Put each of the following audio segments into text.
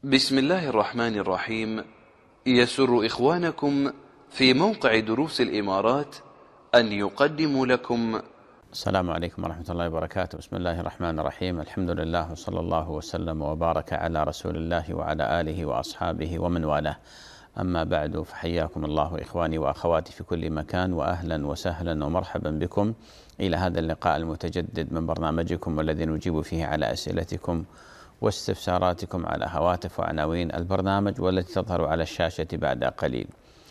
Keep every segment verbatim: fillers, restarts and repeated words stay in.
بسم الله الرحمن الرحيم. يسر إخوانكم في موقع دروس الإمارات أن يقدموا لكم. السلام عليكم ورحمة الله وبركاته. بسم الله الرحمن الرحيم. الحمد لله وصلى الله وسلم وبارك على رسول الله وعلى آله وأصحابه ومن والاه. أما بعد، فحياكم الله إخواني وأخواتي في كل مكان، وأهلا وسهلا ومرحبا بكم إلى هذا اللقاء المتجدد من برنامجكم والذي نجيب فيه على أسئلتكم واستفساراتكم على هواتف وعناوين البرنامج والتي تظهر على الشاشة بعد قليل.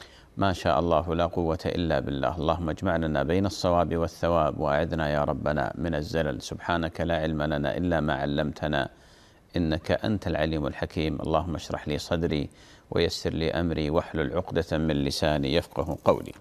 ما شاء الله لا قوة إلا بالله. اللهم اجمعنا بين الصواب والثواب، وأعذنا يا ربنا من الزلل. سبحانك لا علم لنا إلا ما علمتنا إنك أنت العليم الحكيم. اللهم اشرح لي صدري ويسر لي أمري واحلل عقدة من لساني يفقه قولي.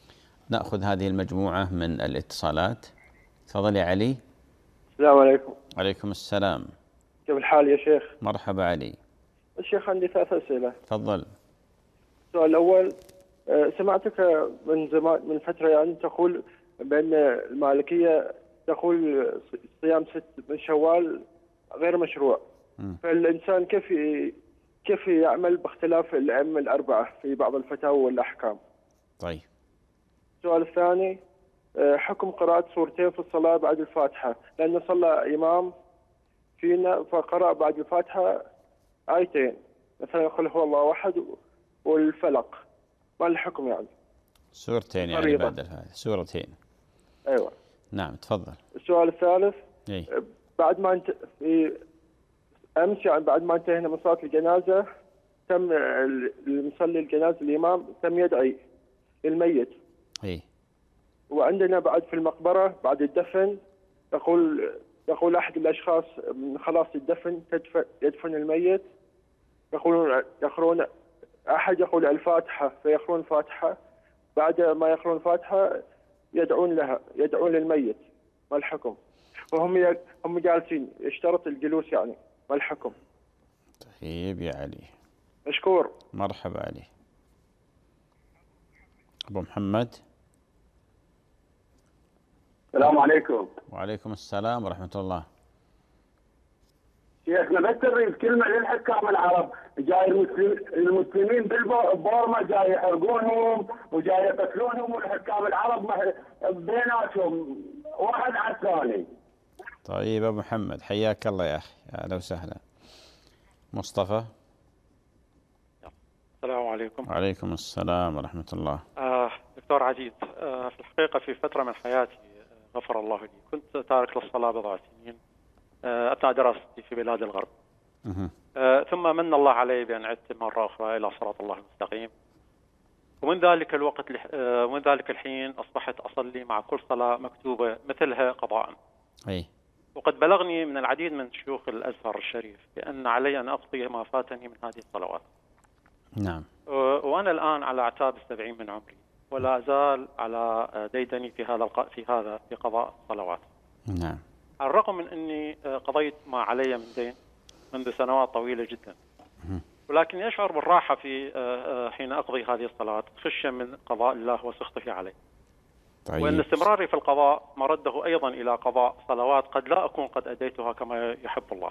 نأخذ هذه المجموعة من الاتصالات. تفضل يا علي. السلام عليكم. عليكم السلام. كيف الحال يا شيخ؟ مرحبا علي. الشيخ عندي ثلاث أسئلة. تفضل. السؤال الأول، سمعتك من زمان من فترة يعني تقول بأن المالكية تقول صيام ست من شوال غير مشروع. م. فالإنسان كيف كيف يعمل باختلاف الأئمة الأربعة في بعض الفتاوى والأحكام؟ طيب. السؤال الثاني، حكم قراءة سورتين في الصلاة بعد الفاتحة، لأن صلى إمام فينا فقرأ بعد الفاتحة آيتين، مثلا يقول هو الله أحد والفلق، ما الحكم يعني؟ سورتين يعني بعد الفاتحة، سورتين. أيوة. نعم تفضل. السؤال الثالث، أي. بعد ما انت في أمس يعني بعد ما انتهينا من صلاة الجنازة تم المصلي الجنازة الإمام تم يدعي للميت. أي. وعندنا بعد في المقبرة بعد الدفن يقول يقول أحد الأشخاص من خلاص الدفن يدفن الميت، يقولون يقرون أحد يقول الفاتحة فيقرون الفاتحة، بعد ما يقرون الفاتحة يدعون لها يدعون للميت، ما الحكم؟ وهم هم جالسين يشترط الجلوس يعني، ما الحكم؟ طيب يا علي. مشكور. مرحبا علي. أبو محمد. السلام عليكم. وعليكم السلام ورحمة الله. شيخنا بس نريد كلمة للحكام العرب، جاي المسلم المسلمين بالبورما جاي يحرقونهم وجاي يقتلونهم، والحكام العرب بيناتهم واحد على الثاني. طيب أبو محمد حياك الله يا أخي، أهلا وسهلا. مصطفى. السلام عليكم. وعليكم السلام ورحمة الله. آه دكتور عزيز، آه في الحقيقة في فترة من حياتي غفر الله لي كنت تارك للصلاة بضع سنين آه أثناء دراستي في بلاد الغرب. آه ثم من الله علي بأن عدت مرة أخرى إلى صراط الله المستقيم، ومن ذلك الوقت آه ومن ذلك الحين أصبحت أصلي مع كل صلاة مكتوبة مثلها قضاء. أي. وقد بلغني من العديد من شيوخ الأزهر الشريف بأن علي أن أقضي ما فاتني من هذه الصلوات. نعم. وأنا الآن على أعتاب السبعين من عمري، ولا أزال على ديدني في هذا في هذا في قضاء الصلوات. نعم. على الرغم من أني قضيت ما علي من دين منذ سنوات طويلة جدا، ولكن أشعر بالراحة في حين أقضي هذه الصلوات خشية من قضاء الله وسخطه علي. طيب. وأن استمراري في القضاء مرده أيضا إلى قضاء صلوات قد لا أكون قد أديتها كما يحب الله.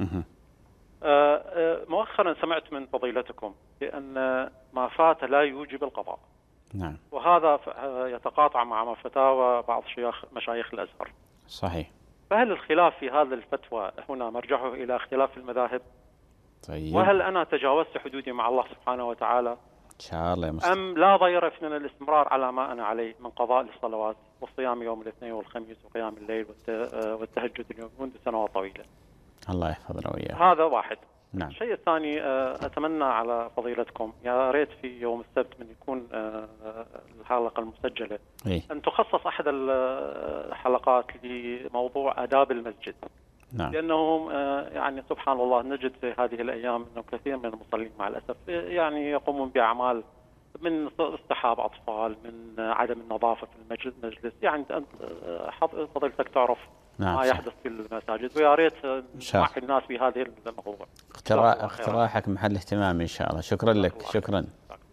مؤخرا سمعت من فضيلتكم بأن ما فات لا يوجب القضاء. نعم. وهذا يتقاطع مع فتاوى بعض شيوخ مشايخ الأزهر. صحيح. فهل الخلاف في هذا الفتوى هنا مرجعه إلى اختلاف المذاهب؟ طيب. وهل أنا تجاوزت حدودي مع الله سبحانه وتعالى؟ إن شاء الله يا مصطفى. أم لا ضير من الاستمرار على ما أنا عليه من قضاء للصلوات والصيام يوم الاثنين والخميس وقيام الليل والتهجد اليوم منذ سنوات طويلة؟ الله يحفظنا وإياه. هذا واحد. نعم. الشيء الثاني، أتمنى على فضيلتكم يا ريت في يوم السبت من يكون الحلقة المسجلة إيه؟ أن تخصص أحد الحلقات لموضوع آداب المسجد. نعم. لأنه يعني سبحان الله نجد في هذه الأيام أنه كثير من المصلين مع الأسف يعني يقومون بأعمال من اصطحاب أطفال، من عدم النظافة في المجلس. يعني أنت فضيلتك تعرف نعم. ما يحدث في المساجد، ويا ريت نوعي الناس بهذه الموضوع. اقتراحك محل اهتمام إن شاء الله. شكرا لك. شكرا.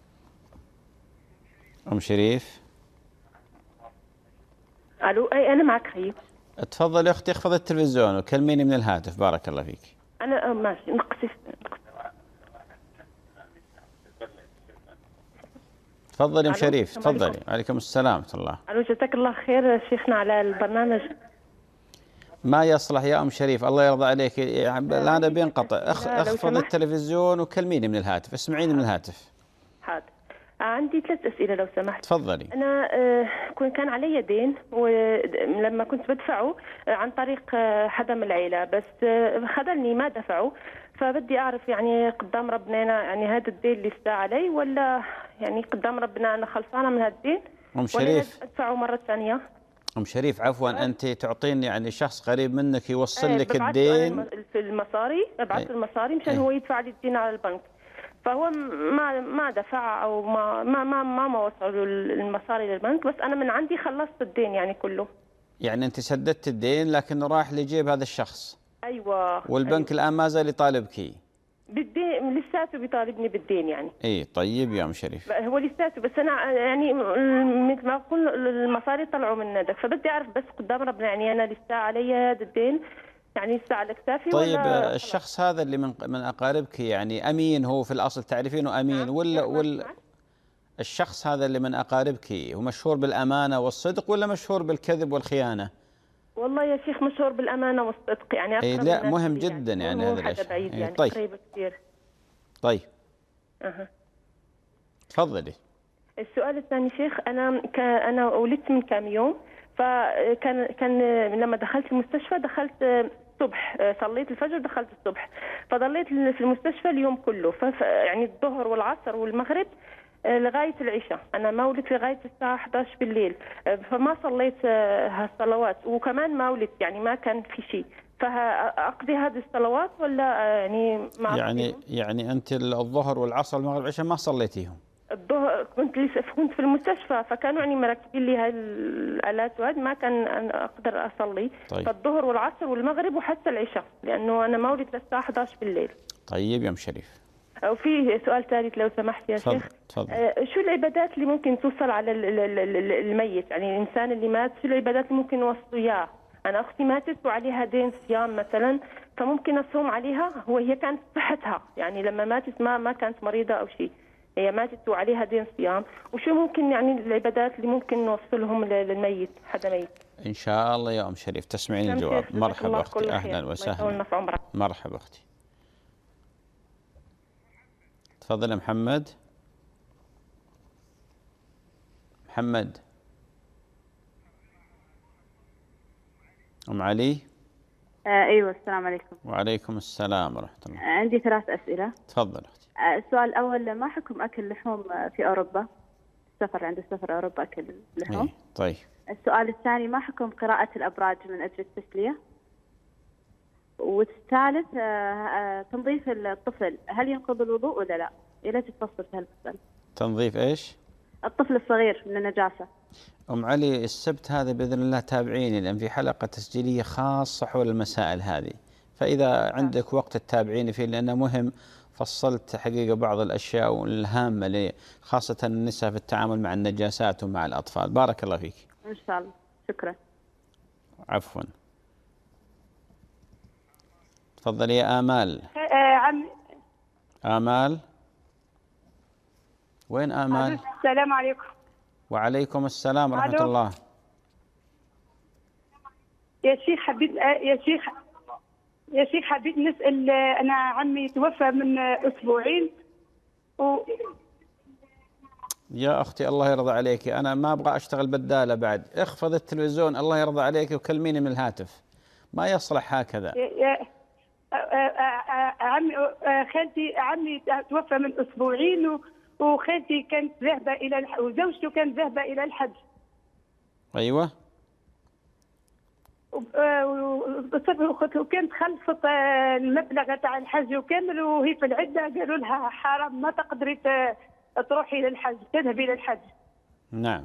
أم شريف. ألو. أي أنا معك خيب. تفضل يا أختي، اخفض التلفزيون وكلميني من الهاتف. بارك الله فيك. أنا ماشي. نقصي تفضلي ام شريف، تفضلي. عليكم السلام ورحمة الله. الو جزاك الله خير شيخنا على البرنامج. ما يصلح يا ام شريف، الله يرضى عليك، الان بينقطع. اخفض التلفزيون وكلميني من الهاتف، اسمعيني من الهاتف. حاضر. عندي ثلاث أسئلة لو سمحت. تفضلي. أنا كان علي دين، ولما كنت بدفعه عن طريق حدا من العيلة، بس خذلني ما دفعه، فبدي أعرف يعني قدام ربنا أنا يعني هذا الدين اللي استاء علي، ولا يعني قدام ربنا أنا خلصانة من هذا الدين، أم شريف ولا أدفعه مرة ثانية؟ أم شريف عفوا، أنت تعطين يعني شخص قريب منك يوصل ايه لك الدين في المصاري، ببعث ايه المصاري مشان ايه هو يدفع لي الدين على البنك، فهو ما ما دفع او ما ما ما ما, ما وصلوا المصاري للبنك، بس انا من عندي خلصت الدين يعني كله. يعني انت سددت الدين لكنه راح لجيب هذا الشخص. ايوه. والبنك أيوة. الان ما زال يطالبك بالدين، لساته بيطالبني بالدين يعني. اي طيب يا ام شريف. هو لساته، بس انا يعني مثل ما اقول المصاري طلعوا من ندك، فبدي اعرف بس قدام ربنا يعني انا لسه علي هذا الدين، يعني لسه على كتافي. طيب ولا الشخص خلاص هذا اللي من من اقاربك يعني امين، هو في الاصل تعرفينه امين ولا ولا الشخص هذا اللي من اقاربك هو مشهور بالامانه والصدق ولا مشهور بالكذب والخيانه؟ والله يا شيخ مشهور بالامانه والصدق يعني. اي لا مهم جدا يعني, يعني هذا الشيء. يعني طيب قريب كثير. طيب اها تفضلي. السؤال الثاني شيخ، انا ك... انا ولدت من كم يوم، فكان كان لما دخلت المستشفى دخلت الصبح، صليت الفجر دخلت الصبح، فضليت في المستشفى اليوم كله، ف... يعني الظهر والعصر والمغرب لغايه العشاء، انا ما ولدت لغايه الساعه إحدى عشر بالليل، فما صليت هالصلوات، وكمان ما ولدت يعني ما كان في شيء، فاقضي هذه الصلوات ولا يعني ما يعني يعني انت الظهر والعصر والمغرب والعشاء ما صليتيهم؟ الظهر كنت لسه كنت في المستشفى، فكانوا يعني مركبين لي هاي الالات وهذا ما كان أنا اقدر اصلي. طيب. فالظهر والعصر والمغرب وحتى العشاء، لانه انا ما ولدت للساعه إحدى عشر بالليل. طيب يا ام شريف. وفي سؤال ثالث لو سمحت يا تفضل. شيخ. تفضل. آه شو العبادات اللي ممكن توصل على الميت، يعني الانسان اللي مات شو العبادات اللي ممكن نوصل اياه؟ انا اختي ماتت وعليها دين صيام مثلا، فممكن اصوم عليها، وهي كانت صحتها يعني لما ماتت ما ما كانت مريضه او شيء، هي ماتت وعليها دين صيام، وشو ممكن يعني العبادات اللي ممكن نوصلهم للميت حدا ميت؟ ان شاء الله يا ام شريف تسمعين الجواب. مرحبا اختي، اهلا وسهلا. مرحبا اختي. تفضل يا محمد. محمد. ام علي. آه ايوه السلام عليكم. وعليكم السلام ورحمه الله. عندي ثلاث اسئله. تفضل اختي. آه السؤال الاول، ما حكم اكل لحوم في اوروبا؟ السفر عند السفر اوروبا اكل لحوم. إيه؟ طيب. السؤال الثاني، ما حكم قراءة الابراج من اجل التسلية؟ والثالث آه آه تنظيف الطفل هل ينقض الوضوء ولا لا؟ يا ريت تفصل في هالمسألة. تنظيف ايش؟ الطفل الصغير من النجاسة. ام علي السبت هذا باذن الله تابعيني، لان في حلقه تسجيليه خاصه حول المسائل هذه، فاذا عندك وقت تتابعيني فيه لانه مهم. فصلت حقيقه بعض الاشياء الهامه خاصه النساء في التعامل مع النجاسات ومع الاطفال. بارك الله فيك. ان شاء الله. شكرا. عفوا. تفضلي يا آمال. عم آمال. وين آمال؟ السلام عليكم. وعليكم السلام ورحمة ألو. الله. يا شيخ حبيت يا شيخ يا شيخ حبيت نسأل، أنا عمي توفى من أسبوعين و... يا أختي الله يرضى عليك، أنا ما أبغى أشتغل بدالة بعد. اخفض التلفزيون الله يرضى عليك وكلميني من الهاتف. ما يصلح هكذا. يا عمي خالتي عمي توفى من أسبوعين، وخالتي كانت ذاهبة إلى الح... وزوجته كانت ذاهبة إلى الحج. أيوة. وكانت خلصت المبلغ تاع الحج وكامل، وهي في العدة قالوا لها حرام ما تقدري تروحي للحج، تذهبي للحج. نعم.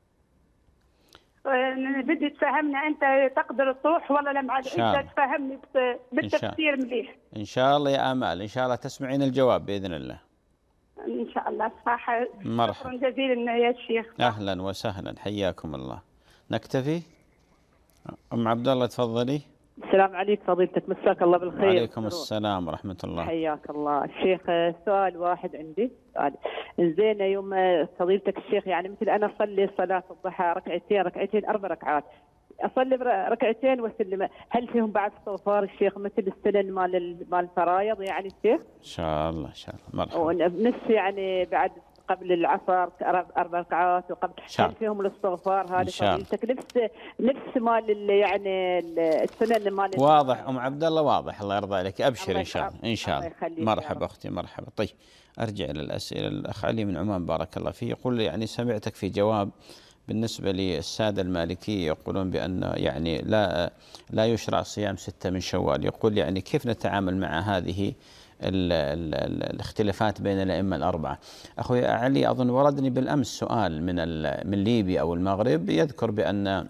بدي تفهمنا أنت تقدر تروح ولا لا مع العدة؟ تفهمني بالتفسير مليح. إن شاء الله يا آمال، إن شاء الله تسمعين الجواب بإذن الله. إن شاء الله. صح. مرحبا. شكرا جزيلا يا شيخ. أهلا وسهلا، حياكم الله. نكتفي. أم عبد الله تفضلي. السلام عليكم فضيلتك، مساك الله بالخير. وعليكم السلام ورحمة الله. حياك الله الشيخ. سؤال واحد عندي، سؤال زين يوم فضيلتك الشيخ، يعني مثل أنا أصلي صلاة الضحى ركعتين ركعتين أربع ركعات، أصلي ركعتين وأسلم، هل فيهم بعد استغفار الشيخ مثل السنن مال مال الفرايض يعني الشيخ؟ إن شاء الله إن شاء الله مرحبا. ونفس يعني بعد قبل العصر أربع ركعات وقبل، هل فيهم الاستغفار هذه فضيلتك نفس نفس مال يعني السنن مال؟ واضح أم عبد الله، واضح الله يرضى عليك، أبشر إن شاء الله إن شاء الله. مرحبا أختي مرحبا. طيب أرجع إلى الأسئلة. الأخ علي من عمان بارك الله فيه يقول يعني سمعتك في جواب بالنسبة للسادة المالكية يقولون بأن يعني لا لا يشرع صيام ستة من شوال، يقول يعني كيف نتعامل مع هذه ال ال ال الاختلافات بين الأئمة الأربعة؟ أخوي علي أظن وردني بالأمس سؤال من من ليبيا أو المغرب يذكر بأن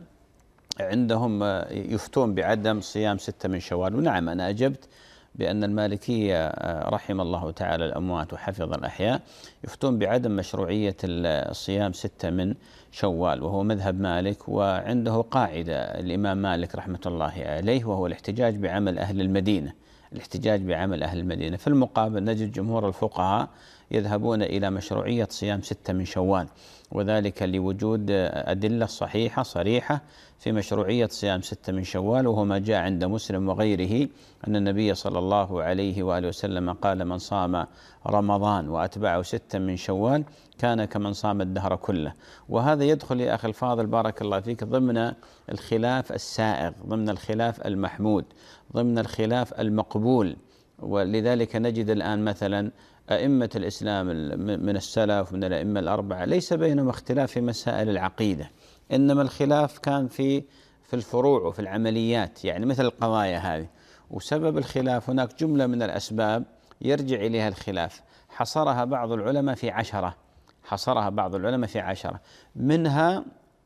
عندهم يفتون بعدم صيام ستة من شوال، ونعم أنا أجبت بأن المالكية رحم الله تعالى الأموات وحفظ الأحياء يفتون بعدم مشروعية الصيام ستة من شوال، وهو مذهب مالك، وعنده قاعدة الإمام مالك رحمة الله عليه وهو الاحتجاج بعمل أهل المدينة، الاحتجاج بعمل أهل المدينة. في المقابل نجد جمهور الفقهاء يذهبون إلى مشروعية صيام ستة من شوال، وذلك لوجود أدلة صحيحة صريحة في مشروعية صيام ستة من شوال، وهو ما جاء عند مسلم وغيره أن النبي صلى الله عليه وآله وسلم قال: من صام رمضان وأتبعه ستة من شوال كان كمن صام الدهر كله. وهذا يدخل يا أخي الفاضل بارك الله فيك ضمن الخلاف السائغ، ضمن الخلاف المحمود، ضمن الخلاف المقبول. ولذلك نجد الآن مثلا أئمة الإسلام من السلف من الأئمة الأربعة ليس بينهم اختلاف في مسائل العقيدة، إنما الخلاف كان في في الفروع وفي العمليات، يعني مثل القضايا هذه. وسبب الخلاف هناك جملة من الأسباب يرجع إليها الخلاف، حصرها بعض العلماء في عشرة حصرها بعض العلماء في عشرة منها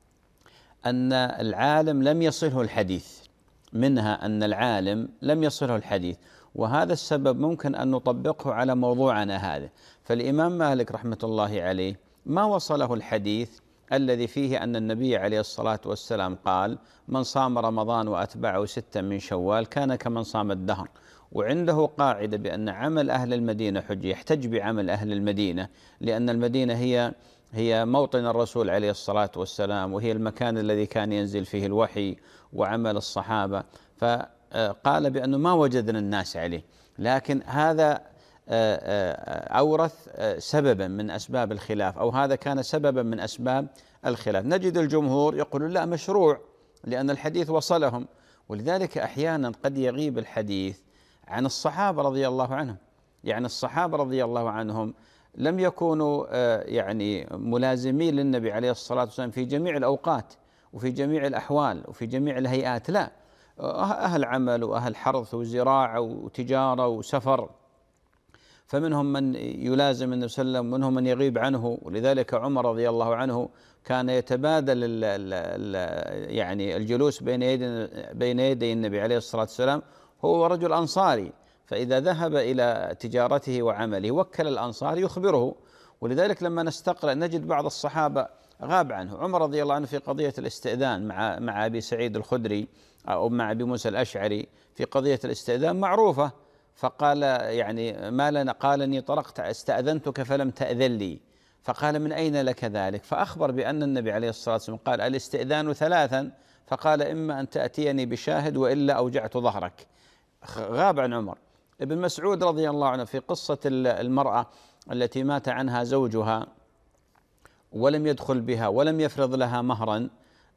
أن العالم لم يصله الحديث منها أن العالم لم يصله الحديث وهذا السبب ممكن أن نطبقه على موضوعنا هذا. فالإمام مالك رحمة الله عليه ما وصله الحديث الذي فيه أن النبي عليه الصلاة والسلام قال: من صام رمضان وأتبعه ستة من شوال كان كمن صام الدهر. وعنده قاعدة بأن عمل أهل المدينة حجة، يحتج بعمل أهل المدينة لأن المدينة هي هي موطن الرسول عليه الصلاة والسلام، وهي المكان الذي كان ينزل فيه الوحي وعمل الصحابة. فقال بأنه ما وجدنا الناس عليه، لكن هذا أورث سببا من أسباب الخلاف، أو هذا كان سببا من أسباب الخلاف. نجد الجمهور يقولون لا مشروع لأن الحديث وصلهم، ولذلك أحيانا قد يغيب الحديث عن الصحابة رضي الله عنهم. يعني الصحابة رضي الله عنهم لم يكونوا يعني ملازمين للنبي عليه الصلاة والسلام في جميع الأوقات وفي جميع الأحوال وفي جميع الهيئات، لا، أهل عمل وأهل حرث وزراعة وتجارة وسفر، فمنهم من يلازم النبي صلى الله عليه وسلم ومنهم من يغيب عنه. ولذلك عمر رضي الله عنه كان يتبادل ال ال يعني الجلوس بين يدي بين يدي النبي عليه الصلاة والسلام، هو رجل أنصاري، فإذا ذهب إلى تجارته وعمله وكل الأنصار يخبره. ولذلك لما نستقرأ نجد بعض الصحابة غاب عنه. عمر رضي الله عنه في قضية الاستئذان مع مع أبي سعيد الخدري أو مع أبي موسى الأشعري في قضية الاستئذان معروفة، فقال يعني ما لنا، قال إني طرقت استأذنتك فلم تأذن لي، فقال من أين لك ذلك؟ فأخبر بأن النبي عليه الصلاة والسلام قال الاستئذان ثلاثا، فقال إما أن تأتيني بشاهد وإلا أوجعت ظهرك. غاب عن عمر. ابن مسعود رضي الله عنه في قصة المرأة التي مات عنها زوجها ولم يدخل بها ولم يفرض لها مهرا،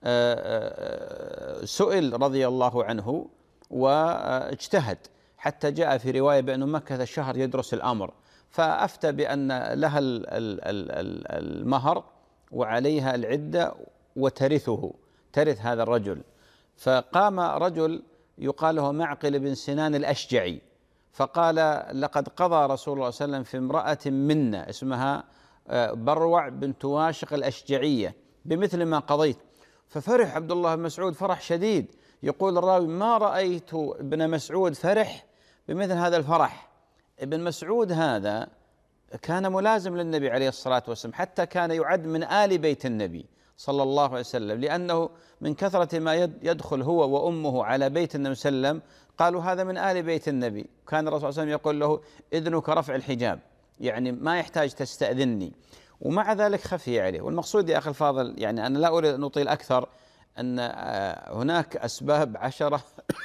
سئل رضي الله عنه واجتهد حتى جاء في رواية بأنه مكث شهر يدرس الأمر، فأفتى بأن لها المهر وعليها العدة وترثه، ترث هذا الرجل. فقام رجل يقال له معقل بن سنان الأشجعي فقال: لقد قضى رسول الله صلى الله عليه وسلم في امرأة منا اسمها بروع بنت واشق الأشجعية بمثل ما قضيت. ففرح عبد الله بن مسعود فرح شديد. يقول الراوي: ما رأيت ابن مسعود فرح بمثل هذا الفرح. ابن مسعود هذا كان ملازم للنبي عليه الصلاة والسلام، حتى كان يعد من آل بيت النبي صلى الله عليه وسلم، لأنه من كثرة ما يدخل هو وأمه على بيت النبي صلى الله عليه وسلم قالوا هذا من آل بيت النبي. كان الرسول صلى الله عليه وسلم يقول له إذنك رفع الحجاب، يعني ما يحتاج تستأذني، ومع ذلك خفي عليه. والمقصود يا أخي الفاضل، يعني أنا لا أريد أن أطيل أكثر، أن هناك أسباب عشرة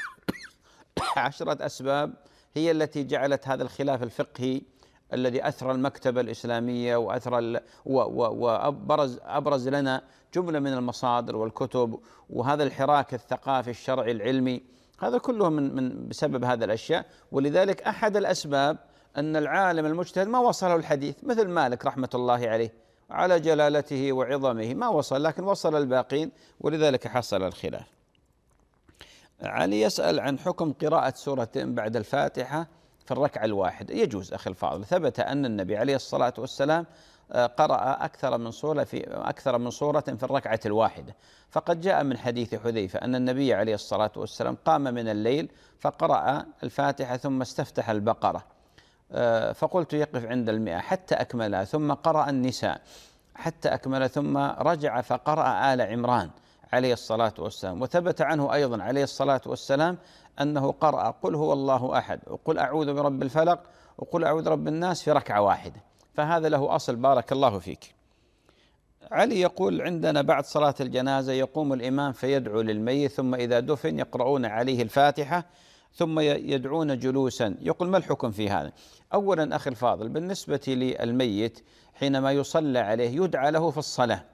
عشرة أسباب هي التي جعلت هذا الخلاف الفقهي الذي أثر المكتبة الإسلامية وأثر وأبرز أبرز لنا جملة من المصادر والكتب، وهذا الحراك الثقافي الشرعي العلمي، هذا كله من من بسبب هذه الأشياء. ولذلك أحد الأسباب أن العالم المجتهد ما وصله الحديث، مثل مالك رحمة الله عليه على جلالته وعظمه ما وصل، لكن وصل الباقين، ولذلك حصل الخلاف. علي يسأل عن حكم قراءة سورة بعد الفاتحة في الركعة الواحدة. يجوز أخي الفاضل، ثبت أن النبي عليه الصلاة والسلام قرأ أكثر من سورة في أكثر من سورة في الركعة الواحدة، فقد جاء من حديث حذيفة أن النبي عليه الصلاة والسلام قام من الليل فقرأ الفاتحة ثم استفتح البقرة، فقلت يقف عند المئة حتى أكملها، ثم قرأ النساء حتى أكمل، ثم رجع فقرأ آل عمران عليه الصلاة والسلام. وثبت عنه أيضا عليه الصلاة والسلام أنه قرأ قل هو الله أحد وقل أعوذ برب الفلق وقل أعوذ برب الناس في ركعة واحدة، فهذا له أصل بارك الله فيك. علي يقول عندنا بعد صلاة الجنازة يقوم الإمام فيدعو للميت، ثم إذا دفن يقرؤون عليه الفاتحة ثم يدعون جلوسا، يقول ما الحكم في هذا؟ أولا أخي الفاضل، بالنسبة للميت حينما يصلى عليه يدعى له في الصلاة،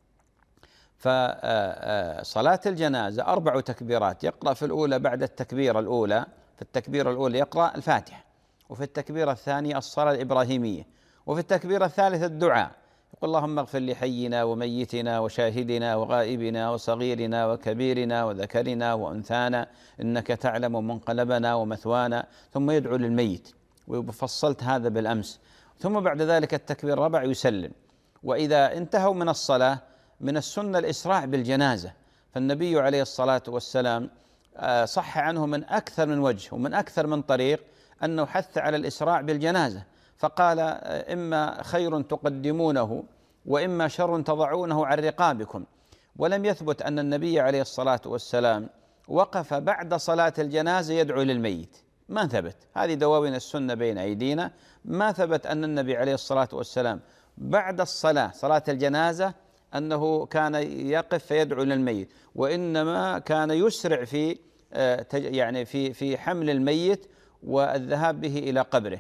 فصلاة الجنازة أربع تكبيرات، يقرأ في الأولى بعد التكبيرة الأولى، في التكبيرة الأولى يقرأ الفاتحة، وفي التكبيرة الثانية الصلاة الإبراهيمية، وفي التكبيرة الثالثة الدعاء، يقول اللهم اغفر لحينا وميتنا وشاهدنا وغائبنا وصغيرنا وكبيرنا وذكرنا وأنثانا إنك تعلم منقلبنا ومثوانا، ثم يدعو للميت، وفصلت هذا بالأمس. ثم بعد ذلك التكبير الرابع يسلم. وإذا انتهوا من الصلاة من السنة الإسراع بالجنازة، فالنبي عليه الصلاة والسلام صح عنه من أكثر من وجه ومن أكثر من طريق أنه حث على الإسراع بالجنازة، فقال إما خير تقدمونه وإما شر تضعونه عن رقابكم. ولم يثبت أن النبي عليه الصلاة والسلام وقف بعد صلاة الجنازة يدعو للميت، ما ثبت، هذه دواوين السنة بين أيدينا، ما ثبت أن النبي عليه الصلاة والسلام بعد الصلاة صلاة الجنازة أنه كان يقف فيدعو للميت، وإنما كان يسرع في يعني في في حمل الميت والذهاب به إلى قبره.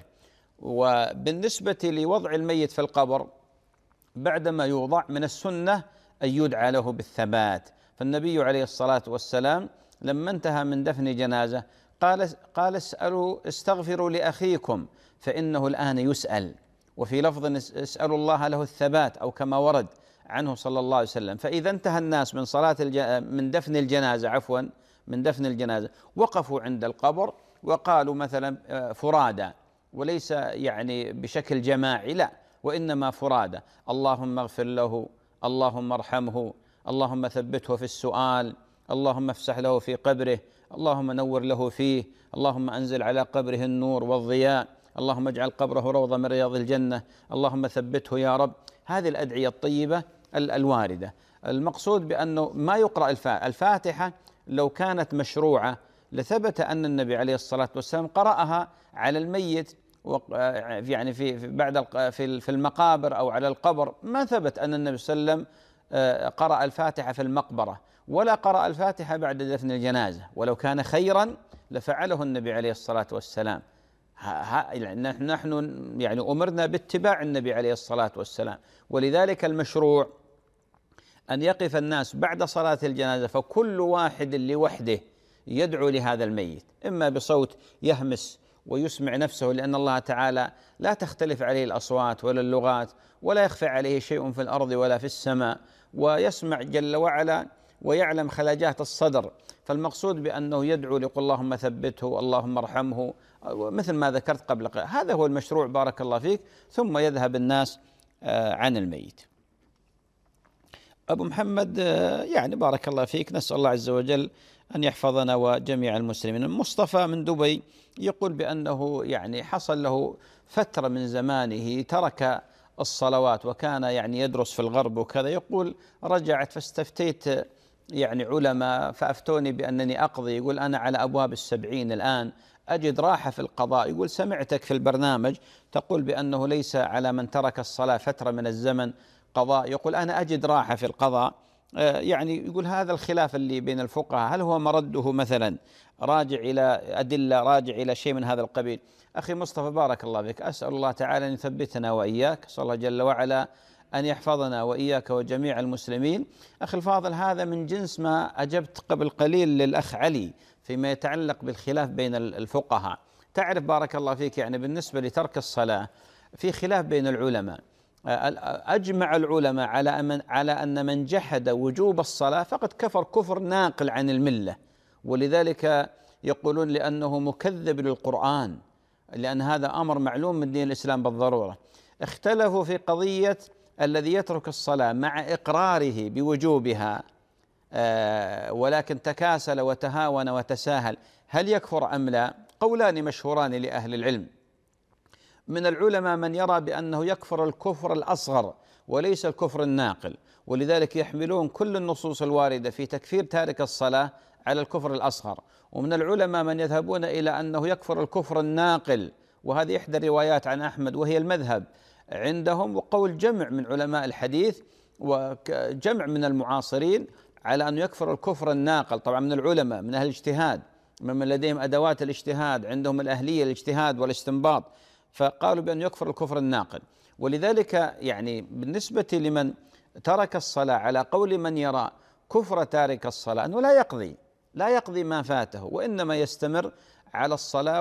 وبالنسبة لوضع الميت في القبر بعدما يوضع من السنة أن يدعى له بالثبات، فالنبي عليه الصلاة والسلام لما انتهى من دفن جنازة قال قال اسألوا استغفروا لأخيكم فإنه الآن يسأل، وفي لفظ اسألوا الله له الثبات أو كما ورد عنه صلى الله عليه وسلم. فإذا انتهى الناس من صلاة الج... من دفن الجنازة عفوا من دفن الجنازة وقفوا عند القبر وقالوا مثلا فرادى، وليس يعني بشكل جماعي، لا، وإنما فرادى، اللهم اغفر له، اللهم ارحمه، اللهم ثبته في السؤال، اللهم افسح له في قبره، اللهم نور له فيه، اللهم أنزل على قبره النور والضياء، اللهم اجعل قبره روضة من رياض الجنة، اللهم ثبته يا رب. هذه الأدعية الطيبة الواردة. المقصود بأنه ما يقرأ الفاتحة لو كانت مشروعة لثبت أن النبي عليه الصلاة والسلام قرأها على الميت يعني في بعد في المقابر أو على القبر، ما ثبت أن النبي صلى الله عليه وسلم قرأ الفاتحة في المقبرة ولا قرأ الفاتحة بعد دفن الجنازة، ولو كان خيرا لفعله النبي عليه الصلاة والسلام. نحن يعني أمرنا باتباع النبي عليه الصلاة والسلام، ولذلك المشروع أن يقف الناس بعد صلاة الجنازة فكل واحد لوحده يدعو لهذا الميت، إما بصوت يهمس ويسمع نفسه، لأن الله تعالى لا تختلف عليه الأصوات ولا اللغات ولا يخفى عليه شيء في الأرض ولا في السماء، ويسمع جل وعلا ويعلم خلاجات الصدر. فالمقصود بأنه يدعو لقل اللهم ثبته، اللهم ارحمه، مثل ما ذكرت قبل قليل. هذا هو المشروع بارك الله فيك، ثم يذهب الناس عن الميت. أبو محمد يعني بارك الله فيك، نسأل الله عز وجل أن يحفظنا وجميع المسلمين. مصطفى من دبي يقول بأنه يعني حصل له فترة من زمانه ترك الصلوات وكان يعني يدرس في الغرب وكذا، يقول رجعت فاستفتيت يعني علماء فأفتوني بأنني أقضي، يقول أنا على أبواب السبعين الآن أجد راحة في القضاء. يقول سمعتك في البرنامج تقول بأنه ليس على من ترك الصلاة فترة من الزمن قضاء، يقول أنا أجد راحة في القضاء. يعني يقول هذا الخلاف اللي بين الفقهاء هل هو مرده مثلا راجع إلى أدلة، راجع إلى شيء من هذا القبيل؟ أخي مصطفى بارك الله فيك، أسأل الله تعالى أن يثبتنا وإياك، أسأل الله جل وعلا أن يحفظنا وإياك وجميع المسلمين. أخي الفاضل، هذا من جنس ما أجبت قبل قليل للأخ علي فيما يتعلق بالخلاف بين الفقهاء. تعرف بارك الله فيك يعني بالنسبة لترك الصلاة في خلاف بين العلماء، أجمع العلماء على من على أن من جحد وجوب الصلاة فقد كفر كفر ناقل عن الملة، ولذلك يقولون لأنه مكذب للقرآن، لأن هذا أمر معلوم من دين الإسلام بالضرورة. اختلفوا في قضية الذي يترك الصلاة مع إقراره بوجوبها ولكن تكاسل وتهاون وتساهل، هل يكفر أم لا؟ قولان مشهوران لأهل العلم. من العلماء من يرى بأنه يكفر الكفر الأصغر وليس الكفر الناقل، ولذلك يحملون كل النصوص الواردة في تكفير تارك الصلاة على الكفر الأصغر. ومن العلماء من يذهبون إلى أنه يكفر الكفر الناقل، وهذه إحدى الروايات عن أحمد وهي المذهب عندهم، وقول جمع من علماء الحديث وجمع من المعاصرين على أن يكفر الكفر الناقل. طبعا من العلماء من أهل الاجتهاد ممن لديهم أدوات الاجتهاد، عندهم الأهلية الاجتهاد والاستنباط، فقالوا بأن يكفر الكفر الناقل. ولذلك يعني بالنسبة لمن ترك الصلاة على قول من يرى كفر تارك الصلاة أنه لا يقضي لا يقضي ما فاته، وإنما يستمر على الصلاة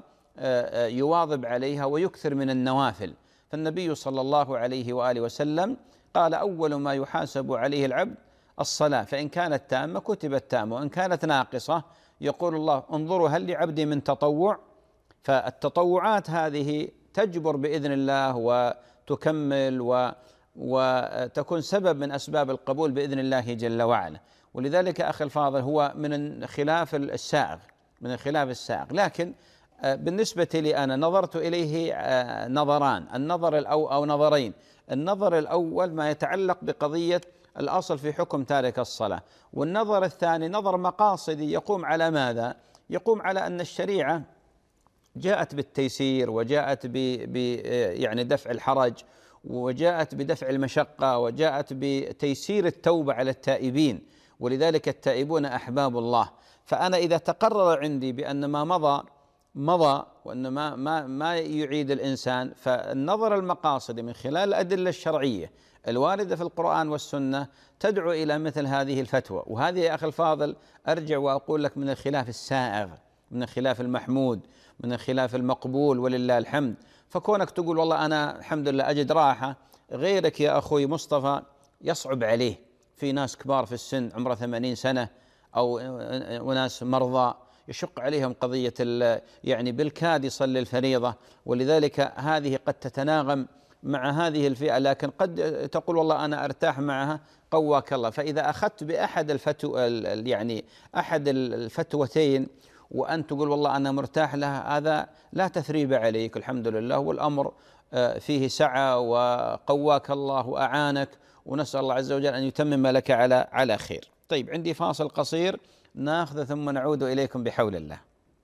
ويواظب عليها ويكثر من النوافل. فالنبي صلى الله عليه وآله وسلم قال أول ما يحاسب عليه العبد الصلاة، فإن كانت تامة كتبت تامة، وإن كانت ناقصة يقول الله انظروا هل لعبدي من تطوع. فالتطوعات هذه تجبر بإذن الله وتكمل و وتكون سبب من أسباب القبول بإذن الله جل وعلا. ولذلك أخي الفاضل هو من الخلاف السائغ من الخلاف السائغ لكن بالنسبة لي أنا نظرت إليه نظران، النظر الأو أو نظرين. النظر الأول ما يتعلق بقضية الأصل في حكم تارك الصلاة، والنظر الثاني نظر مقاصدي يقوم على ماذا؟ يقوم على أن الشريعة جاءت بالتيسير وجاءت ب يعني دفع الحرج وجاءت بدفع المشقة وجاءت بتيسير التوبة على التائبين، ولذلك التائبون أحباب الله. فأنا إذا تقرر عندي بأن ما مضى مضى وأن ما ما ما يعيد الإنسان، فالنظر المقاصدي من خلال الأدلة الشرعية الواردة في القرآن والسنة تدعو إلى مثل هذه الفتوى. وهذه يا أخي الفاضل أرجع وأقول لك من الخلاف السائغ، من الخلاف المحمود، من الخلاف المقبول ولله الحمد. فكونك تقول والله أنا الحمد لله أجد راحة، غيرك يا أخوي مصطفى يصعب عليه، في ناس كبار في السن عمره ثمانين سنة أو وناس مرضى يشق عليهم قضية يعني بالكاد يصلي الفريضة، ولذلك هذه قد تتناغم مع هذه الفئة، لكن قد تقول والله أنا أرتاح معها قواك الله. فإذا أخذت بأحد الفتو يعني أحد الفتوتين وأن تقول والله أنا مرتاح لها، هذا لا تثريب عليك، الحمد لله، والأمر فيه سعة وقواك الله وأعانك، ونسأل الله عز وجل أن يتمم لك على على خير. طيب عندي فاصل قصير ناخذ ثم نعود إليكم بحول الله.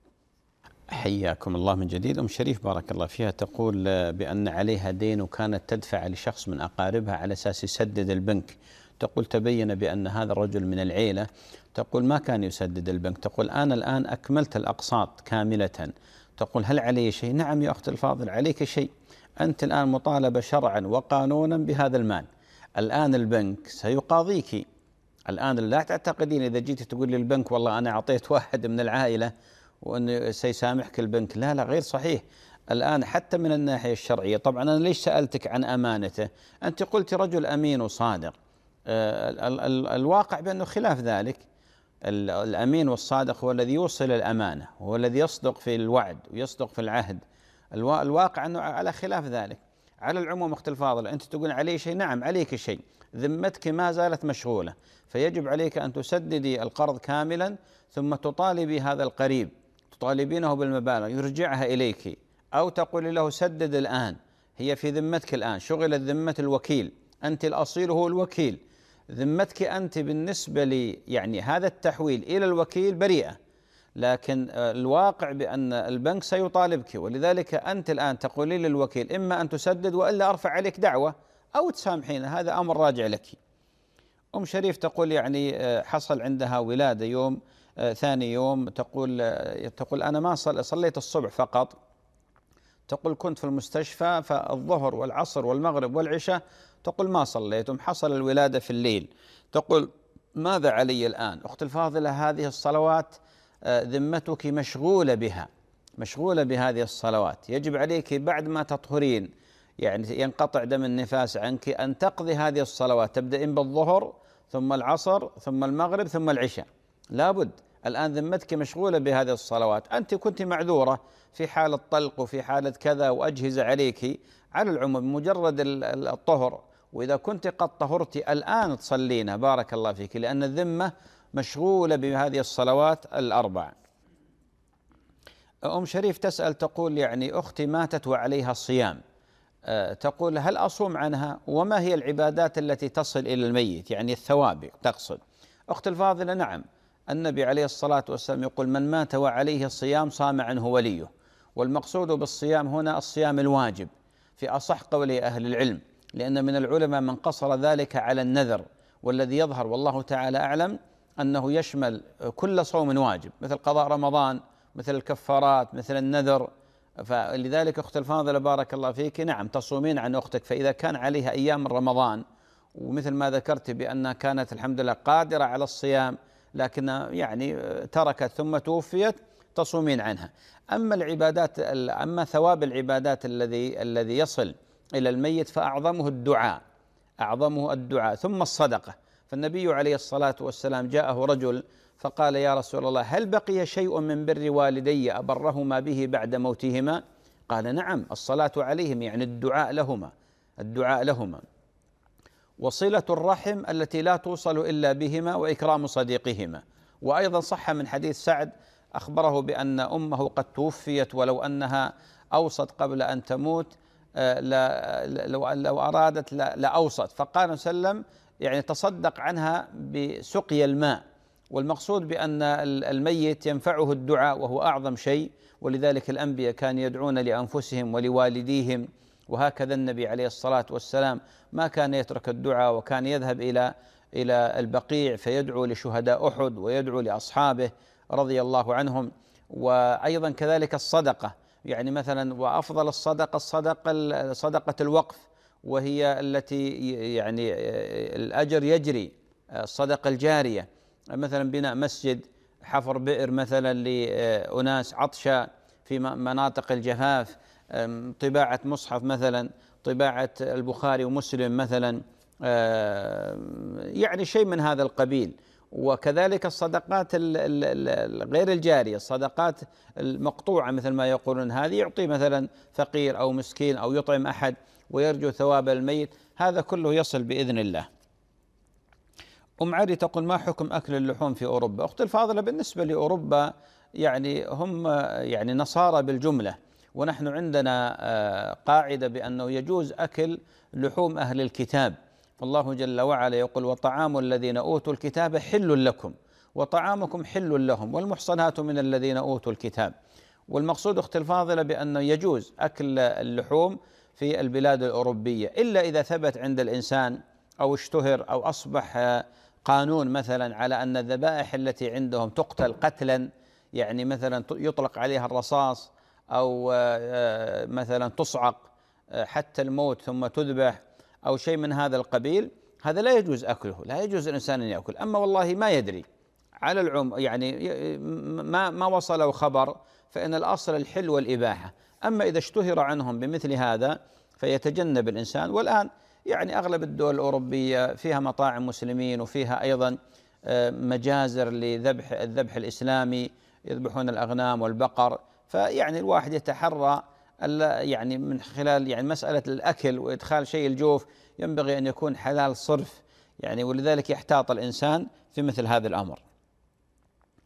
حياكم الله من جديد. أم شريف بارك الله فيها تقول بأن عليها دين وكانت تدفع لشخص من أقاربها على أساس يسدد البنك. تقول تبين بأن هذا الرجل من العيلة، تقول ما كان يسدد البنك، تقول أنا الآن أكملت الأقساط كاملة، تقول هل علي شيء؟ نعم يا أخت الفاضل عليك شيء، أنت الآن مطالبة شرعا وقانونا بهذا المال، الآن البنك سيقاضيك. الآن لا تعتقدين إذا جيت تقول للبنك والله أنا أعطيت واحد من العائلة وأنه سيسامحك البنك، لا لا غير صحيح. الآن حتى من الناحية الشرعية، طبعا أنا ليش سألتك عن أمانته؟ أنت قلت رجل أمين وصادق، الواقع بأنه خلاف ذلك. الأمين والصادق هو الذي يوصل الأمانة، هو الذي يصدق في الوعد ويصدق في العهد. الواقع أنه على خلاف ذلك. على العموم أخت الفاضلة، أنت تقول علي شيء، نعم عليك شيء، ذمتك ما زالت مشغولة، فيجب عليك أن تسددي القرض كاملا ثم تطالبي هذا القريب، تطالبينه بالمبالغ يرجعها إليك، أو تقولي له سدد الآن، هي في ذمتك الآن، شغلت ذمة الوكيل، أنت الأصيل هو الوكيل، ذمتك أنت بالنسبة لي يعني هذا التحويل إلى الوكيل بريئة، لكن الواقع بأن البنك سيطالبك، ولذلك أنت الآن تقولين للوكيل إما أن تسدد وإلا أرفع عليك دعوة أو تسامحين، هذا أمر راجع لك. أم شريف تقول يعني حصل عندها ولادة يوم ثاني يوم، تقول تقول أنا ما صليت الصبح فقط، تقول كنت في المستشفى فالظهر والعصر والمغرب والعشاء تقول ما صليتم، حصل الولادة في الليل، تقول ماذا علي الآن؟ أخت الفاضلة هذه الصلوات ذمتك مشغولة بها، مشغولة بهذه الصلوات، يجب عليك بعد ما تطهرين يعني ينقطع دم النفاس عنك أن تقضي هذه الصلوات، تبدأين بالظهر ثم العصر ثم المغرب ثم العشاء، لابد. الآن ذمتك مشغولة بهذه الصلوات، أنت كنت معذورة في حالة طلق وفي حالة كذا وأجهزة عليك، على العموم مجرد الطهر، وإذا كنت قد طهرت الآن تصلينا بارك الله فيك، لأن الذمة مشغولة بهذه الصلوات الأربع. أم شريف تسأل تقول يعني أختي ماتت وعليها الصيام، تقول هل أصوم عنها؟ وما هي العبادات التي تصل إلى الميت يعني الثواب تقصد؟ أخت الفاضلة نعم، النبي عليه الصلاة والسلام يقول من مات وعليه الصيام صام عنه وليه، والمقصود بالصيام هنا الصيام الواجب في أصح قول أهل العلم، لأن من العلماء من قصر ذلك على النذر، والذي يظهر والله تعالى أعلم أنه يشمل كل صوم واجب مثل قضاء رمضان، مثل الكفارات، مثل النذر. فلذلك أخت الفاضلة بارك الله فيك نعم تصومين عن أختك، فإذا كان عليها أيام رمضان ومثل ما ذكرت بأنها كانت الحمد لله قادرة على الصيام لكن يعني تركت ثم توفيت تصومين عنها. أما العبادات أما ثواب العبادات الذي الذي يصل إلى الميت فأعظمه الدعاء، أعظمه الدعاء ثم الصدقة. فالنبي عليه الصلاة والسلام جاءه رجل فقال يا رسول الله هل بقي شيء من بر والدي أبرهما به بعد موتهما؟ قال نعم، الصلاة عليهم يعني الدعاء لهما، الدعاء لهما وصلة الرحم التي لا توصل إلا بهما وإكرام صديقهما. وأيضا صح من حديث سعد أخبره بأن أمه قد توفيت ولو أنها أوصت قبل أن تموت لو أرادت لأوصت، فقال صلى الله عليه وسلم يعني تصدق عنها بسقي الماء، والمقصود بأن الميت ينفعه الدعاء وهو أعظم شيء، ولذلك الأنبياء كانوا يدعون لأنفسهم ولوالديهم، وهكذا النبي عليه الصلاة والسلام ما كان يترك الدعاء، وكان يذهب إلى إلى البقيع فيدعو لشهداء أحد ويدعو لأصحابه رضي الله عنهم. وأيضا كذلك الصدقة، يعني مثلا وأفضل الصدقة الصدقة صدقة الوقف، وهي التي يعني الأجر يجري، الصدقة الجارية، مثلا بناء مسجد، حفر بئر مثلا لأناس عطشى في مناطق الجفاف، طباعة مصحف مثلا، طباعة البخاري ومسلم مثلا، يعني شيء من هذا القبيل. وكذلك الصدقات غير الجارية، الصدقات المقطوعة مثل ما يقولون، هذه يعطي مثلا فقير أو مسكين أو يطعم أحد ويرجو ثواب الميت، هذا كله يصل بإذن الله. أم علي تقول ما حكم أكل اللحوم في أوروبا؟ أخت الفاضلة بالنسبة لأوروبا يعني هم يعني نصارى بالجملة، ونحن عندنا قاعدة بأنه يجوز أكل لحوم أهل الكتاب، فالله جل وعلا يقول وطعام الذين أوتوا الكتاب حل لكم وطعامكم حل لهم والمحصنات من الذين أوتوا الكتاب. والمقصود أخت الفاضلة بأنه يجوز أكل اللحوم في البلاد الأوروبية، إلا إذا ثبت عند الإنسان أو اشتهر أو أصبح قانون مثلا على أن الذبائح التي عندهم تقتل قتلا، يعني مثلا يطلق عليها الرصاص أو مثلا تصعق حتى الموت ثم تذبح أو شيء من هذا القبيل، هذا لا يجوز أكله، لا يجوز الإنسان أن يأكل. أما والله ما يدري على العم يعني ما ما وصله خبر، فإن الأصل الحل والإباحة. أما إذا اشتهر عنهم بمثل هذا فيتجنب الإنسان. والآن يعني أغلب الدول الأوروبية فيها مطاعم مسلمين وفيها أيضا مجازر لذبح الذبح الإسلامي، يذبحون الأغنام والبقر، فيعني الواحد يتحرى يعني من خلال يعني مسألة الأكل وإدخال شيء الجوف ينبغي أن يكون حلال صرف يعني، ولذلك يحتاط الإنسان في مثل هذا الأمر.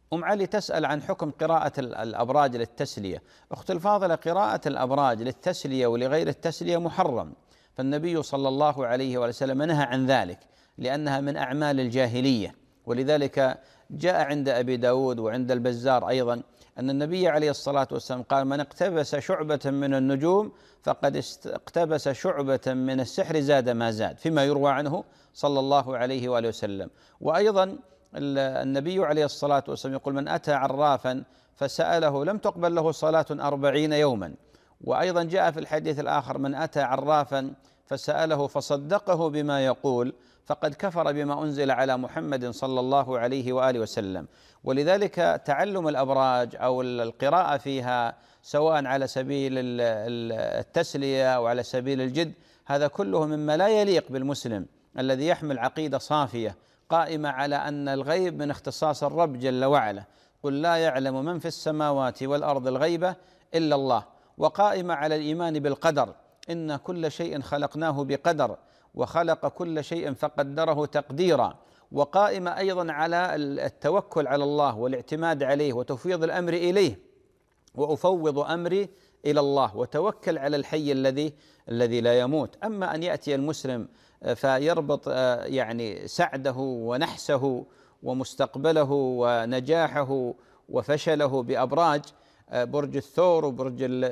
أم علي تسأل عن حكم قراءة الأبراج للتسلية. أخت الفاضلة، قراءة الأبراج للتسلية ولغير التسلية محرم، فالنبي صلى الله عليه وسلم نهى عن ذلك لأنها من أعمال الجاهلية. ولذلك جاء عند أبي داود وعند البزار أيضا أن النبي عليه الصلاة والسلام قال: من اقتبس شعبة من النجوم فقد اقتبس شعبة من السحر زاد ما زاد، فيما يروى عنه صلى الله عليه وآله وسلم. وأيضا النبي عليه الصلاة والسلام يقول: من أتى عرافا فسأله لم تقبل له صلاة أربعين يوما. وأيضا جاء في الحديث الآخر: من أتى عرافا فسأله فصدقه بما يقول فقد كفر بما أنزل على محمد صلى الله عليه وآله وسلم. ولذلك تعلم الأبراج أو القراءة فيها سواء على سبيل التسلية أو على سبيل الجد، هذا كله مما لا يليق بالمسلم الذي يحمل عقيدة صافية قائمة على أن الغيب من اختصاص الرب جل وعلا. قل لا يعلم من في السماوات والأرض الغيبة إلا الله، وقائمة على الإيمان بالقدر، إن كل شيء خلقناه بقدر وخلق كل شيء فقدره تقديرا، وقائمة أيضا على التوكل على الله والاعتماد عليه وتفويض الأمر إليه، وأفوض أمري إلى الله، وتوكل على الحي الذي الذي لا يموت. أما أن يأتي المسلم فيربط يعني سعده ونحسه ومستقبله ونجاحه وفشله بأبراج، برج الثور وبرج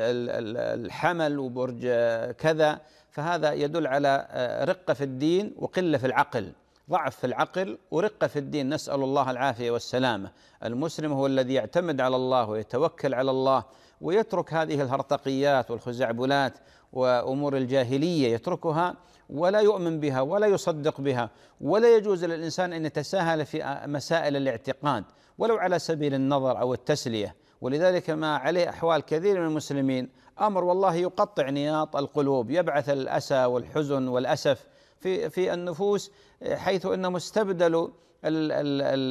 الحمل وبرج كذا، فهذا يدل على رقة في الدين وقلة في العقل، ضعف في العقل ورقة في الدين، نسأل الله العافية والسلامة. المسلم هو الذي يعتمد على الله ويتوكل على الله ويترك هذه الهرطقيات والخزعبلات وأمور الجاهلية، يتركها ولا يؤمن بها ولا يصدق بها، ولا يجوز للإنسان أن يتساهل في مسائل الاعتقاد ولو على سبيل النظر أو التسلية. ولذلك ما عليه أحوال كثير من المسلمين أمر والله يقطع نياط القلوب، يبعث الأسى والحزن والأسف في في النفوس، حيث أنهم استبدلوا ال ال ال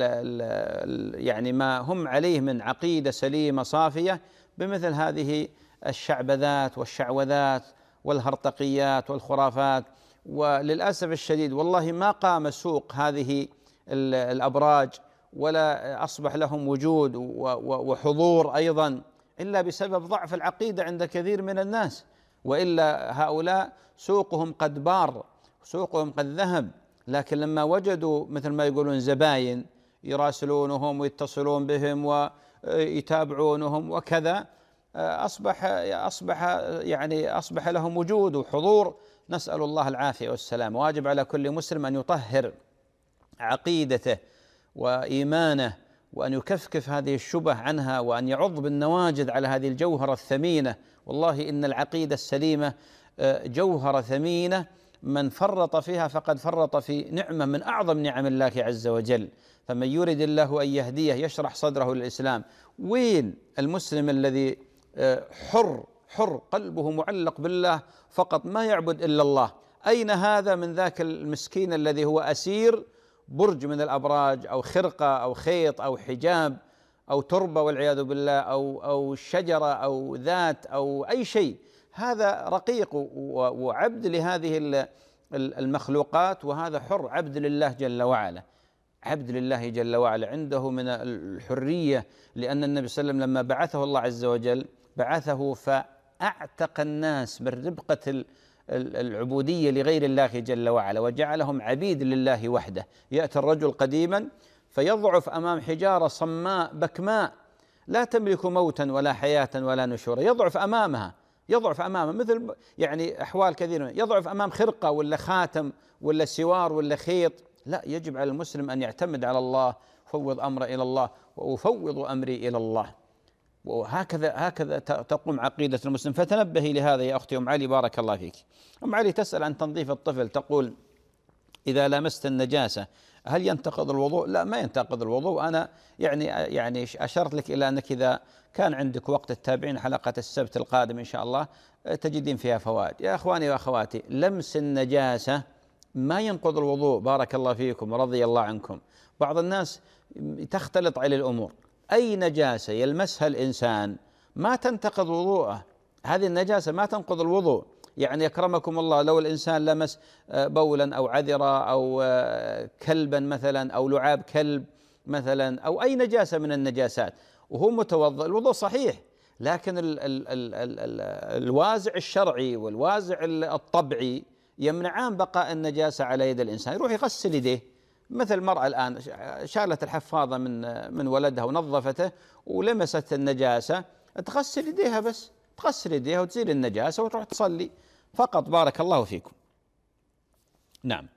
ال يعني ما هم عليه من عقيدة سليمة صافية بمثل هذه الشعبذات والشعوذات والهرطقيات والخرافات. وللأسف الشديد والله ما قام سوق هذه الأبراج ولا أصبح لهم وجود وحضور أيضا إلا بسبب ضعف العقيدة عند كثير من الناس، وإلا هؤلاء سوقهم قد بار، سوقهم قد ذهب. لكن لما وجدوا مثل ما يقولون زباين يراسلونهم ويتصلون بهم ويتابعونهم وكذا، أصبح أصبح يعني أصبح لهم وجود وحضور، نسأل الله العافية والسلام. واجب على كل مسلم أن يطهر عقيدته وإيمانه وأن يكفكف هذه الشبه عنها وأن يعض بالنواجذ على هذه الجوهرة الثمينة. والله إن العقيدة السليمة جوهرة ثمينة، من فرط فيها فقد فرط في نعمة من أعظم نعم الله عز وجل. فمن يرد الله أن يهديه يشرح صدره للإسلام. وين المسلم الذي حر حر قلبه معلق بالله فقط ما يعبد إلا الله؟ أين هذا من ذاك المسكين الذي هو أسير برج من الأبراج أو خرقة أو خيط أو حجاب أو تربة والعياذ بالله أو أو شجرة أو ذات أو أي شيء؟ هذا رقيق وعبد لهذه المخلوقات، وهذا حر عبد لله جل وعلا، عبد لله جل وعلا، عنده من الحرية. لأن النبي صلى الله عليه وسلم لما بعثه الله عز وجل بعثه فأعتق الناس من ربقة العبودية لغير الله جل وعلا وجعلهم عبيد لله وحده. يأتي الرجل قديما فيضعف أمام حجارة صماء بكماء لا تملك موتا ولا حياة ولا نشورا، يضعف أمامها، يضعف أمامها مثل يعني أحوال كثيرة، يضعف أمام خرقة ولا خاتم ولا سوار ولا خيط. لا، يجب على المسلم أن يعتمد على الله، فوض أمره إلى الله وأفوض أمري إلى الله. وهكذا هكذا تقوم عقيدة المسلم. فتنبهي لهذا يا أختي أم علي، بارك الله فيك. أم علي تسأل عن تنظيف الطفل، تقول إذا لمست النجاسة هل ينتقض الوضوء؟ لا، ما ينتقض الوضوء. أنا يعني يعني أشرت لك إلى أنك إذا كان عندك وقت تتابعين حلقة السبت القادم إن شاء الله تجدين فيها فوائد. يا أخواني وأخواتي، لمس النجاسة ما ينقض الوضوء، بارك الله فيكم ورضي الله عنكم. بعض الناس تختلط عليه الأمور، أي نجاسة يلمسها الإنسان ما تنتقض وضوءه، هذه النجاسة ما تنقض الوضوء. يعني أكرمكم الله لو الإنسان لمس بولا أو عذرة أو كلبا مثلا أو لعاب كلب مثلا أو أي نجاسة من النجاسات وهو متوضأ، الوضوء صحيح، لكن ال ال ال ال ال الوازع الشرعي والوازع الطبعي يمنعان بقاء النجاسة على يد الإنسان. يروح يغسل يديه، مثل المرأة الآن شالت الحفاضة من من ولدها ونظفته ولمست النجاسة، تغسل يديها، بس تغسل يديها وتزيل النجاسة وتروح تصلي فقط. بارك الله فيكم. نعم.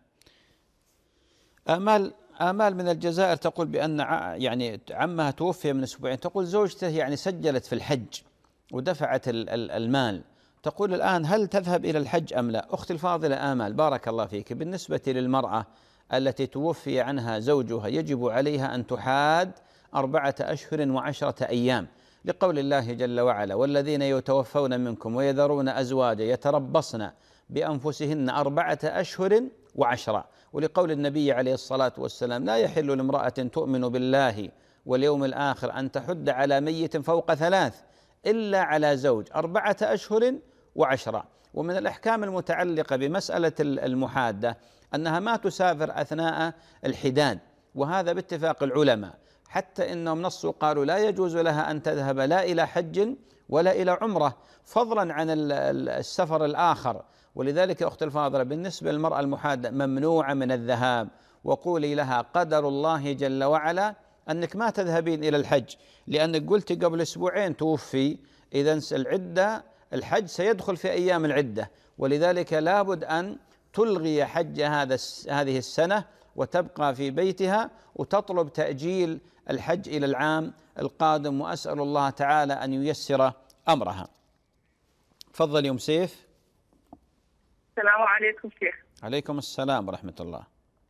آمال آمال من الجزائر تقول بأن يعني عمها توفي من أسبوعين، تقول زوجته يعني سجلت في الحج ودفعت المال، تقول الآن هل تذهب إلى الحج أم لا؟ أختي الفاضلة آمال بارك الله فيك، بالنسبة للمرأة التي توفي عنها زوجها يجب عليها أن تحاد أربعة أشهر وعشرة أيام، لقول الله جل وعلا: والذين يتوفون منكم ويذرون أزواجا يتربصن بأنفسهن أربعة أشهر وعشرة، ولقول النبي عليه الصلاة والسلام: لا يحل لامرأة تؤمن بالله واليوم الآخر أن تحد على ميت فوق ثلاث إلا على زوج أربعة أشهر وعشرة. ومن الأحكام المتعلقة بمسألة المحادة أنها ما تسافر أثناء الحداد، وهذا باتفاق العلماء، حتى إنهم نصوا قالوا لا يجوز لها أن تذهب لا إلى حج ولا إلى عمرة فضلا عن السفر الآخر. ولذلك أخت الفاضلة بالنسبة للمرأة المحادة ممنوعة من الذهاب، وقولي لها قدر الله جل وعلا أنك ما تذهبين إلى الحج، لأنك قلت قبل أسبوعين توفي، إذن العدة الحج سيدخل في أيام العدة، ولذلك لابد أن تلغي حج هذا هذه السنة وتبقى في بيتها وتطلب تأجيل الحج إلى العام القادم، وأسأل الله تعالى أن ييسر أمرها. تفضل يا أم سيف. السلام عليكم شيخ. عليكم السلام ورحمة الله.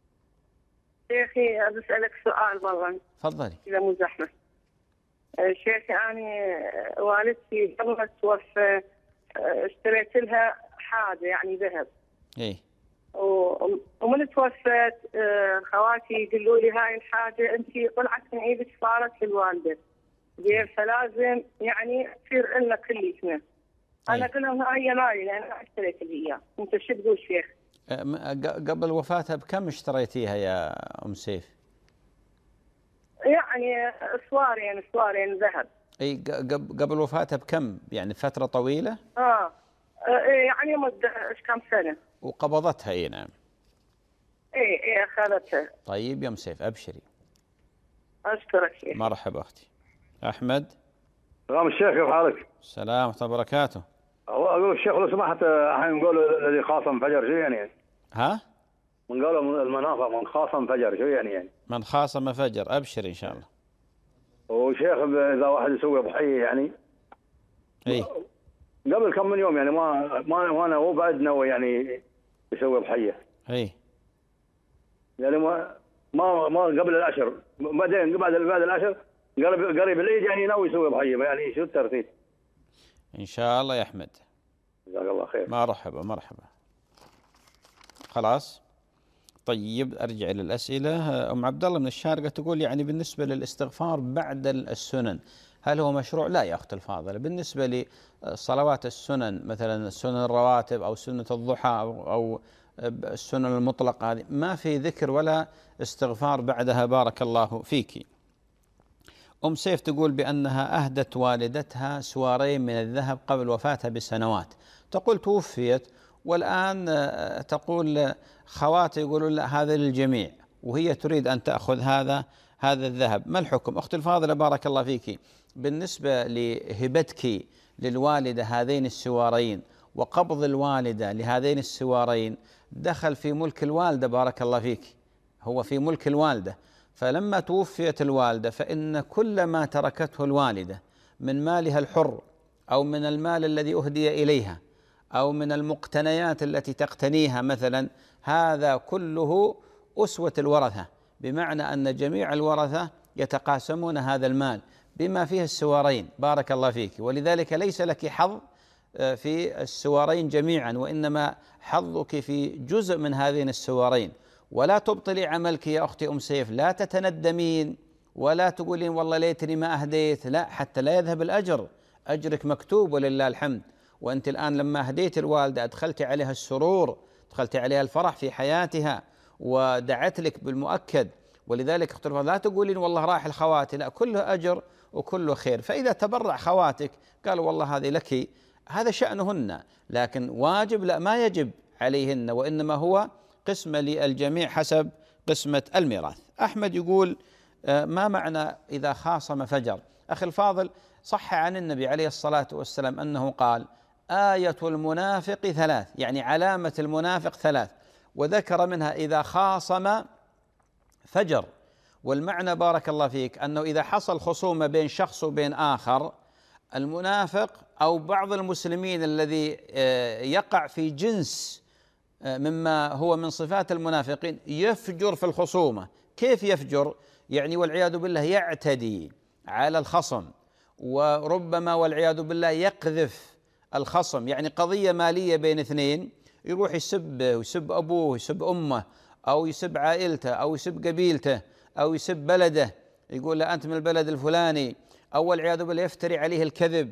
شيخي بسألك سؤال والله. تفضلي. إذا مو زحمة. شيخي أنا والدتي قبل ما توفى اشتريت لها حاجة يعني ذهب. إيه. ومن توفت خواتي يقولوا لي هاي الحاجة أنت طلعت من إيدك صارت للوالدة، غير فلازم يعني تصير لنا كليتنا. أنا قلت لهم هاي مالي لأن أنا اشتريت لي إياه. أنت شو تقول شيخ؟ قبل وفاتها بكم اشتريتيها يا أم سيف؟ يعني اسوارين اسوارين ذهب. اي قبل وفاتها بكم؟ يعني فترة طويلة؟ اه يعني مدة كم سنة. وقبضتها اي نعم. اي اي اخذتها. طيب يا ام سيف ابشري. اشكرك شيخ. مرحبا اختي. احمد. سلام الشيخ، كيف حالك؟ السلام ورحمة الله وبركاته. اقول الشيخ لو سمحت الحين نقول الذي خاصم فجر شو يعني؟ ها؟ من قالوا المناصة من خاصم فجر شو يعني يعني؟ من خاصم فجر ابشر ان شاء الله. وشيخ اذا واحد يسوي ضحية يعني اي قبل كم من يوم يعني ما ما وانا هو بعد نوى يعني يسوي ضحية. اي يعني ما ما ما قبل العشر، بعدين بعد بعد العشر قريب قريب العيد يعني ناوي يسوي ضحية، يعني شو الترتيب؟ ان شاء الله يا احمد. جزاك الله خير. مرحبا مرحبا. خلاص. طيب ارجع للاسئله. ام عبد الله من الشارقه تقول يعني بالنسبه للاستغفار بعد السنن هل هو مشروع؟ لا يا اخت الفاضله، بالنسبه لصلوات السنن مثلا سنن الرواتب او سنه الضحى او, أو السنن المطلقه هذه ما في ذكر ولا استغفار بعدها. بارك الله فيك. ام سيف تقول بانها اهدت والدتها سوارين من الذهب قبل وفاتها بسنوات، تقول توفيت والآن تقول خواتي يقولون لا هذا للجميع، وهي تريد أن تأخذ هذا هذا الذهب، ما الحكم؟ أختي الفاضلة بارك الله فيك، بالنسبة لهبتك للوالدة هذين السوارين وقبض الوالدة لهذين السوارين دخل في ملك الوالدة بارك الله فيك، هو في ملك الوالدة، فلما توفيت الوالدة فإن كل ما تركته الوالدة من مالها الحر أو من المال الذي أهدي إليها أو من المقتنيات التي تقتنيها مثلا، هذا كله أسوة الورثة، بمعنى أن جميع الورثة يتقاسمون هذا المال بما فيه السوارين بارك الله فيك، ولذلك ليس لك حظ في السوارين جميعا، وإنما حظك في جزء من هذين السوارين. ولا تبطلي عملك يا أختي أم سيف، لا تتندمين ولا تقولين والله ليتني ما أهديت، لا، حتى لا يذهب الأجر، أجرك مكتوب ولله الحمد. وأنت الآن لما هديت الوالدة أدخلت عليها السرور، أدخلت عليها الفرح في حياتها، ودعت لك بالمؤكد ولذلك اختلف، لا تقولين والله راح الخواتي، لا، كله أجر وكله خير. فإذا تبرع خواتك قالوا والله هذه لك، هذا شأنهن، لكن واجب لا، ما يجب عليهن، وإنما هو قسمة للجميع حسب قسمة الميراث. أحمد يقول ما معنى إذا خاصم فجر؟ أخي الفاضل، صح عن النبي عليه الصلاة والسلام أنه قال آية المنافق ثلاث، يعني علامة المنافق ثلاث، وذكر منها إذا خاصم فجر. والمعنى بارك الله فيك أنه إذا حصل خصومة بين شخص وبين آخر، المنافق أو بعض المسلمين الذي يقع في جنس مما هو من صفات المنافقين يفجر في الخصومة. كيف يفجر؟ يعني والعياذ بالله يعتدي على الخصم، وربما والعياذ بالله يقذف الخصم. يعني قضية مالية بين اثنين، يروح يسبه ويسب أبوه ويسب أمه، أو يسب عائلته، أو يسب قبيلته، أو يسب بلده، يقول له أنت من البلد الفلاني، أو والعياذ بالله يفتري عليه الكذب،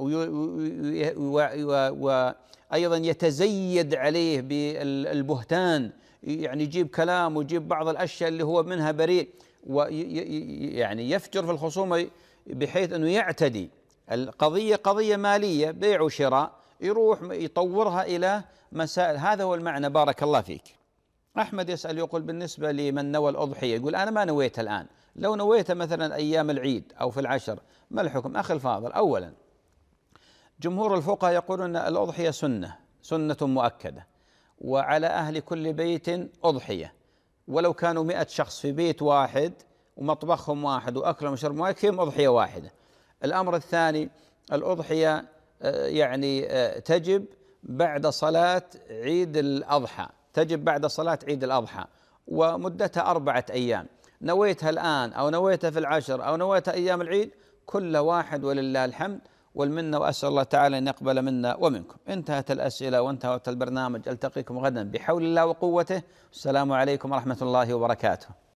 وأيضا يتزيد عليه بالبهتان، يعني يجيب كلام ويجيب بعض الأشياء اللي هو منها بريء، ويعني يفجر في الخصومة بحيث أنه يعتدي. القضية قضية مالية، بيع وشراء، يروح يطورها إلى مسائل. هذا هو المعنى بارك الله فيك. أحمد يسأل يقول بالنسبة لمن نوى الأضحية، يقول أنا ما نويتها الآن، لو نويتها مثلا أيام العيد أو في العشر ما الحكم؟ أخي الفاضل، أولا جمهور الفقهاء يقولون أن الأضحية سنة سنة مؤكدة، وعلى أهل كل بيت أضحية، ولو كانوا مئة شخص في بيت واحد ومطبخهم واحد وأكلهم وشربهم واحد فيهم أضحية واحدة. الأمر الثاني، الأضحية يعني تجب بعد صلاة عيد الأضحى، تجب بعد صلاة عيد الأضحى، ومدتها أربعة أيام. نويتها الآن أو نويتها في العشر أو نويتها أيام العيد، كل واحد ولله الحمد والمنة، وأسأل الله تعالى أن يقبل منا ومنكم. انتهت الأسئلة وانتهت البرنامج، ألتقيكم غدا بحول الله وقوته. السلام عليكم ورحمة الله وبركاته.